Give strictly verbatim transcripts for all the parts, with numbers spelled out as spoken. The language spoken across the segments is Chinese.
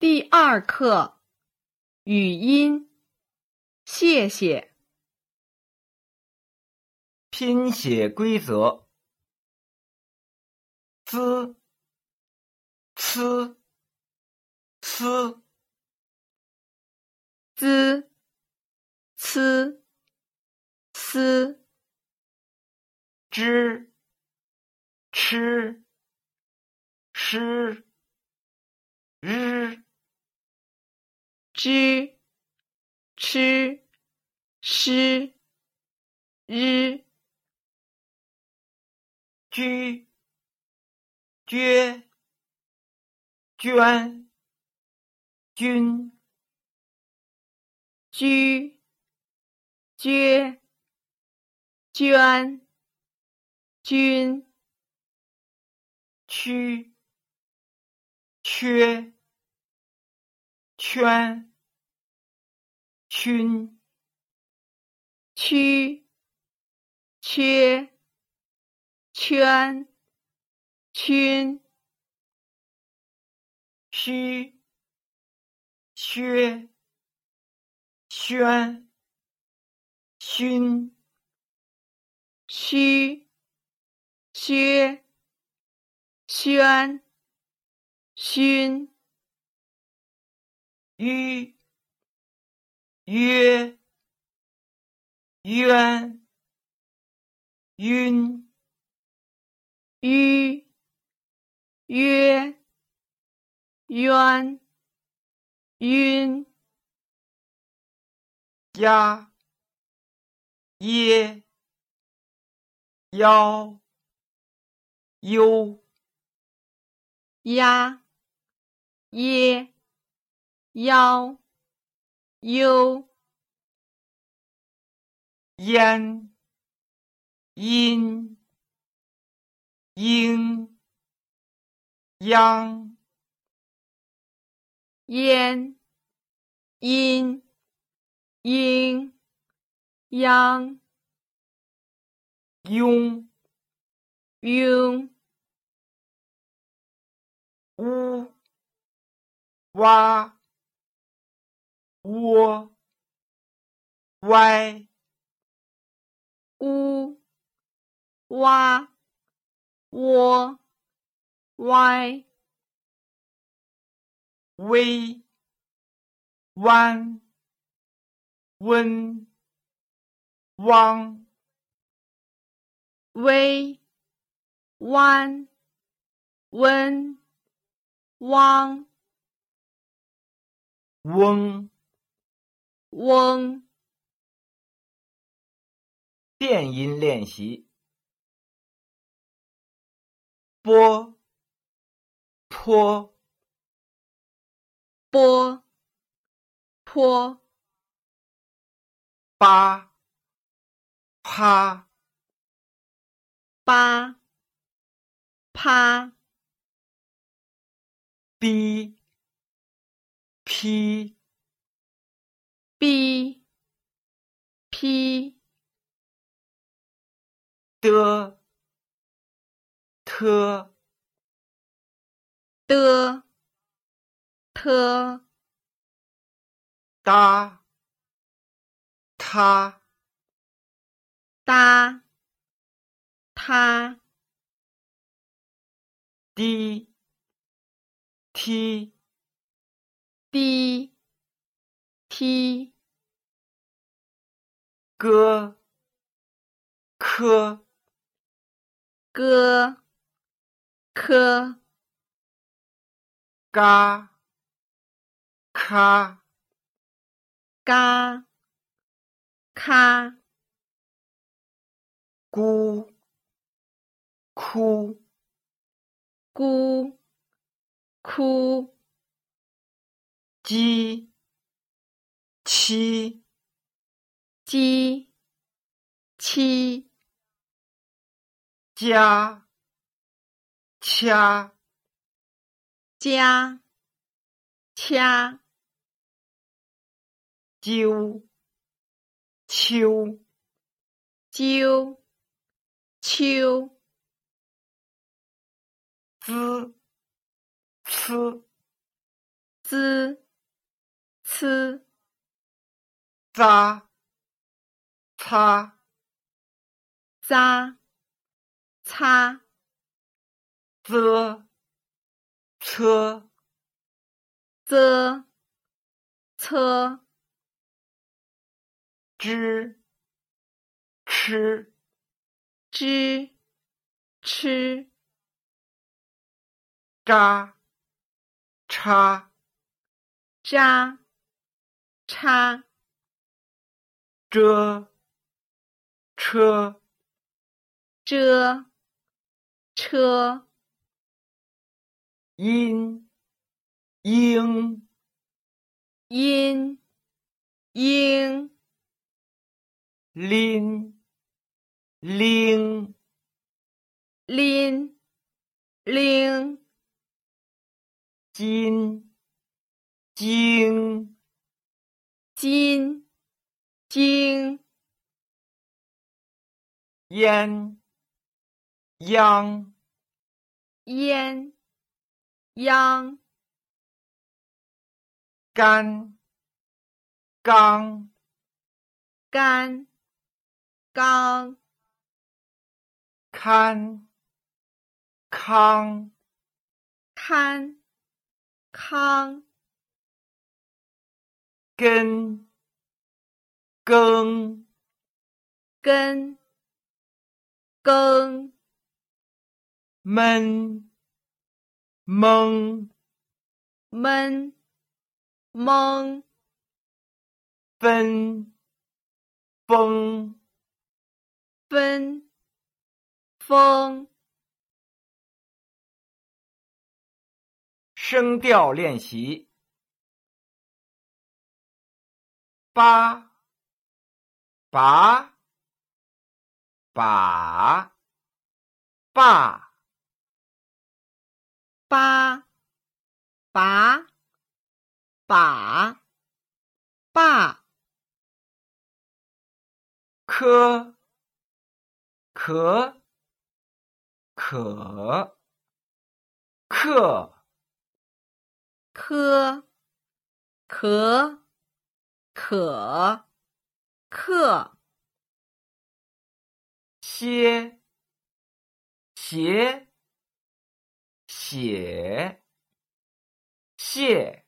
第二课语音，谢谢。 拼写规则 z c c z c c zh ch sh r zh ch sh r 居撅捐均居撅捐均曲缺圈均曲缺圈均虚薛宣勋虚薛宣勋吁约渊晕吁约渊晕压耶腰忧压耶腰忧焉阴应央焉阴应央庸庸乌蛙窝歪乌蛙窝歪微弯温汪微弯温汪翁翁变音练习波坡波坡八趴八趴逼批逼批的特的特哒他哒他滴踢滴踢哥科哥科嘎咔嘎咔咕哭咕哭鸡七鸡七加掐加掐揪秋揪秋滋呲 z c 扎擦扎擦啧车啧车支吃支吃扎叉扎叉遮车遮车阴鹰阴鹰拎拎拎拎金经金经烟央烟央干刚干刚堪康堪康根耕根耕闷蒙闷蒙分风分风声调练习八拔把爸八把把爸科可可克科可可克歇斜写谢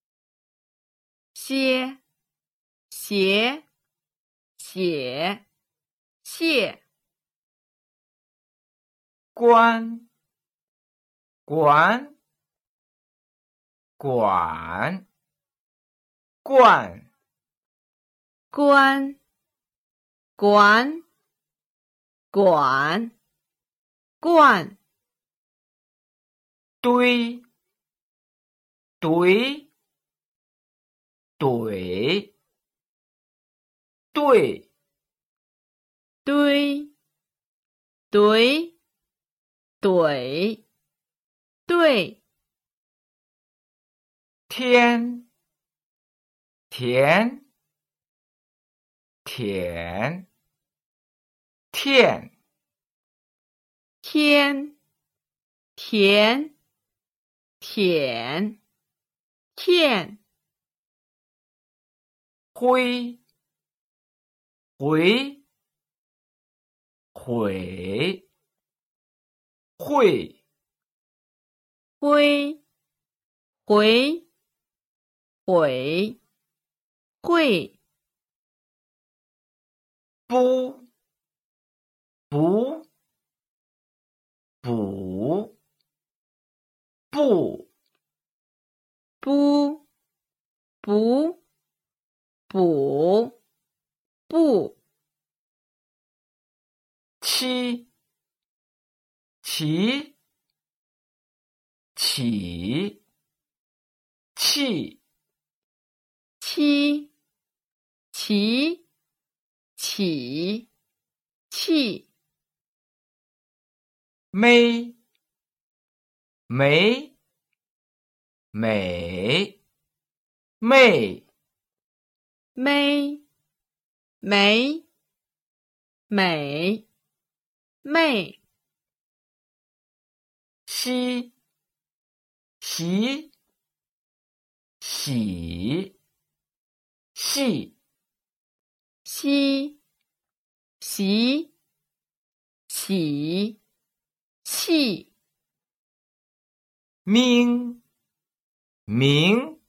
歇斜写谢关管管灌关管管灌堆怼怼对堆怼怼对天田舔天天田舔天灰回悔会灰回悔会不不补不不不补不七起起气七起起气没没美妹没没美妹西习洗，细， 西，习，洗，细， 明，明，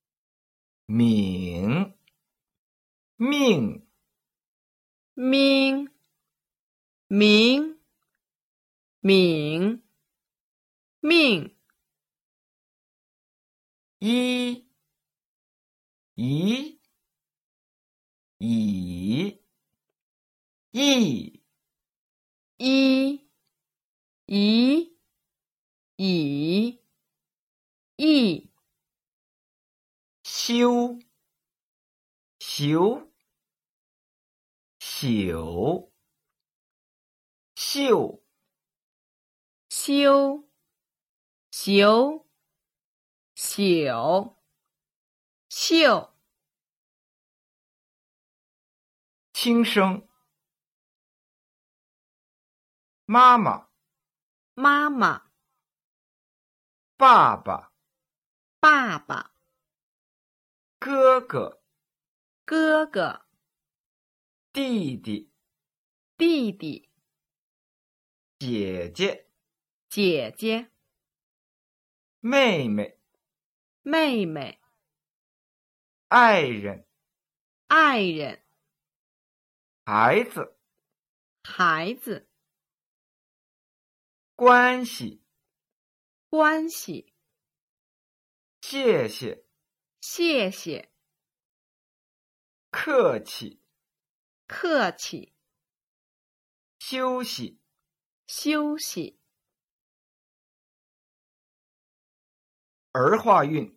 敏，命， 明，明，敏，命， 一，一，以，意， 一，一，以，意， 修，修，朽，秀， 修，修，朽，秀， 轻声，妈妈， 妈妈， 爸爸， 爸爸， 哥哥， 哥哥， 弟弟， 弟弟， 姐姐， 姐姐， 妹妹， 妹妹， 爱人， 爱人， 孩子， 孩子， 关系， 关系， 谢谢， 谢谢， 客气， 客气， 休息， 休息， 儿化韵，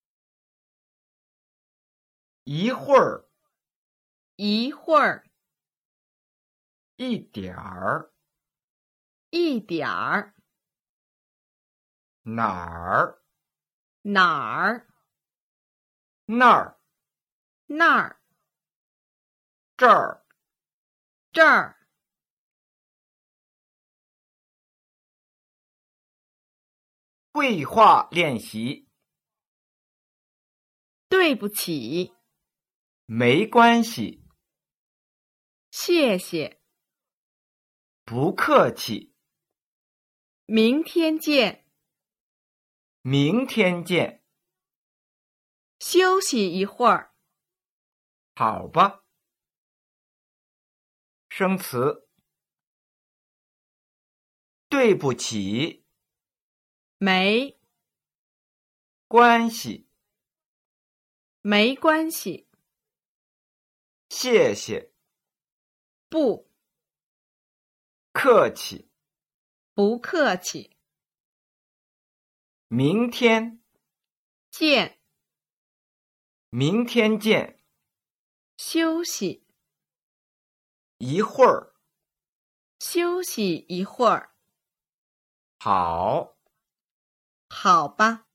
一会儿， 一会儿， 一点儿， 一点儿， 哪儿， 哪儿， 那儿， 那儿， 这儿， 这儿， 绘画练习， 对不起， 没关系， 谢谢， 不客气， 明天见， 明天见， 休息一会儿， 好吧。生词，对不起， 没， 关系， 没关系， 谢谢， 不， 客气， 不客气， 明天， 见， 明天见， 休息， 一会儿， 休息一会儿， 好。 好吧。